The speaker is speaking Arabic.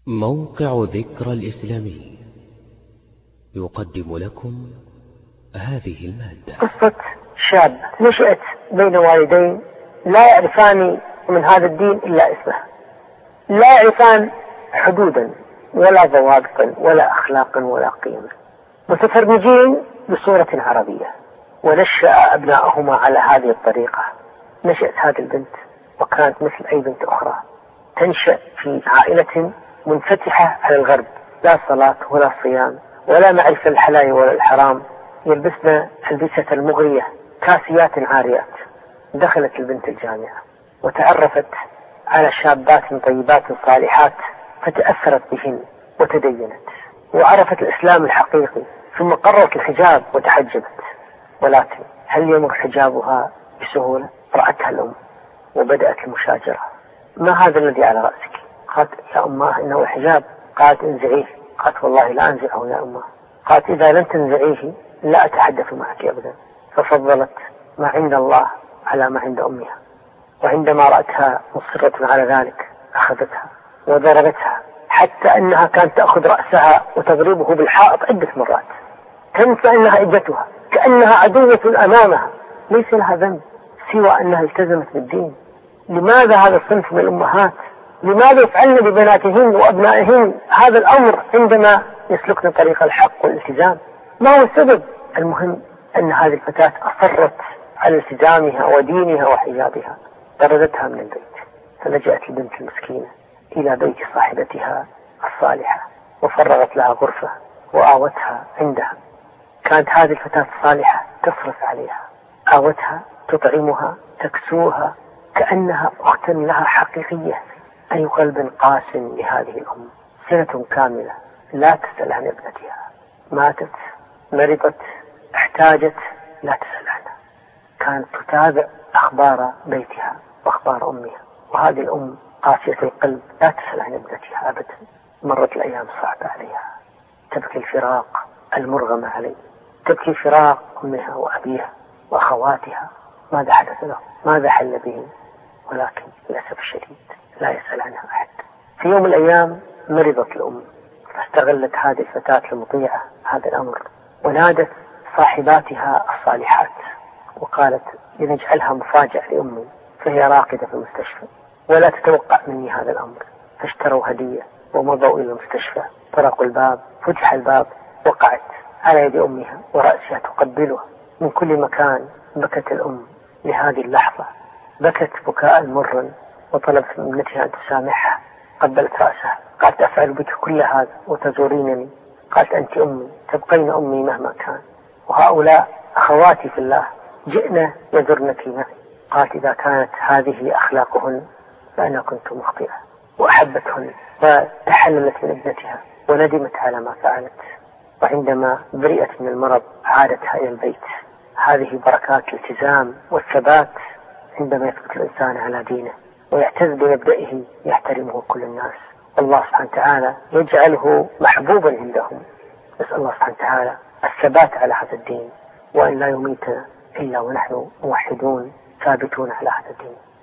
موقع ذكرى الإسلامي يقدم لكم هذه المادة. قصة شاب نشأت بين والدين لا يعرفان من هذا الدين إلا اسمه، لا يعرفان حدودا ولا ضوابطا ولا أخلاقا ولا قيمة، متفرجين بصورة عربية، ونشأ أبناءهما على هذه الطريقة. نشأت هذه البنت وكانت مثل أي بنت أخرى، تنشأ في عائلة منفتحة على الغرب، لا صلاة ولا صيام ولا معرفة الحلال ولا الحرام، يلبسن البسة المغرية، كاسيات عاريات. دخلت البنت الجامعة وتعرفت على شابات طيبات صالحات، فتأثرت بهن وتدينت وعرفت الإسلام الحقيقي، ثم قررت الحجاب وتحجبت. ولكن هل يمر حجابها بسهولة؟ رأتها الأم وبدأت المشاجرة: ما هذا الذي على رأسك؟ قالت: يا أماه إنه الحجاب. قالت: انزعيه. قالت: والله لا أنزعه يا أماه. قالت: إذا لم تنزعيه لا أتحدث معك أبدا. ففضلت ما عند الله على ما عند أمها، وعندما رأتها مصرة على ذلك أخذتها وضربتها، حتى أنها كانت تأخذ رأسها وتضربه بالحائط عدة مرات، تنسى أنها ابنتها، كأنها عدوة أمامها، ليس لها ذنب سوى أنها التزمت بالدين. لماذا هذا الصنف من الأمهات؟ لماذا يفعلن ببناتهن وأبنائهن هذا الأمر عندما يسلكن طريق الحق والالتزام؟ ما هو السبب؟ المهم أن هذه الفتاة أصرت على التزامها ودينها وحجابها، طردتها من البيت. فلجأت البنت المسكينة إلى بيت صاحبتها الصالحة وفرغت لها غرفة وآوتها عندها. كانت هذه الفتاة الصالحة تصرف عليها، آوتها، تطعمها، تكسوها، كأنها أخت لها حقيقية. أي قلب قاس لهذه الأم، سنة كاملة لا تسأل عن ابنتها، ماتت، مرضت، احتاجت، لا تسأل عنها. كانت تتابع أخبار بيتها وأخبار أمها، وهذه الأم قاسية القلب لا تسأل عن ابنتها أبدا. مرت الأيام صعبة عليها، تبكي الفراق المرغم عليه، تبكي فراق أمها وأبيها وأخواتها. ماذا حدث لهم؟ ماذا حل بهم؟ ولكن للأسف الشديد لا يسأل عنها أحد. في يوم من الأيام مرضت الأم، فاستغلت هذه الفتاة المطيعة هذا الأمر، ونادت صاحباتها الصالحات وقالت: لنجعلها مفاجأة لأمي، فهي راقدة في المستشفى ولا تتوقع مني هذا الأمر. فاشتروا هدية ومضوا إلى المستشفى، طرقوا الباب، فتح الباب، وقعت على يد أمها ورأسها تقبلها. من كل مكان بكت الأم لهذه اللحظة، بكت بكاء مرا وطلبت من ابنتها أن تسامحها. قبلت رأسها، قالت: أفعل بك كل هذا وتزورينني؟ قالت: أنت أمي، تبقين أمي مهما كان، وهؤلاء أخواتي في الله، جئنا يزرنك معي. قالت: إذا كانت هذه أخلاقهن فأنا كنت مخطئة. وأحبتهن وتحللت من ابنتها وندمت على ما فعلت. وعندما برئت من المرض عادتها إلى البيت. هذه بركات الالتزام والثبات عندما يثبت الإنسان على دينه ويعتز بمبدئه يحترمه كل الناس، الله سبحانه وتعالى يجعله محبوبا عندهم. نسأل الله سبحانه وتعالى الثبات على هذا الدين، وأن لا يميتنا إلا ونحن موحدون ثابتون على هذا الدين.